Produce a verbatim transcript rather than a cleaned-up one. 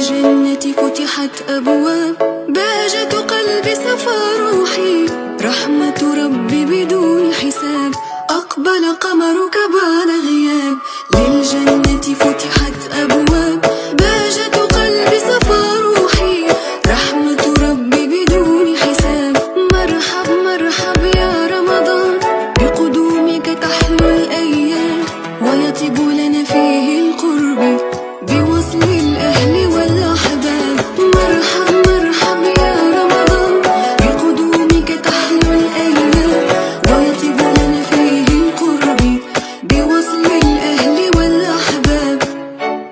الجنة فتحت أبواب، بهجة قلبي صفى روحي، رحمة ربي بدون حساب. أقبل قمر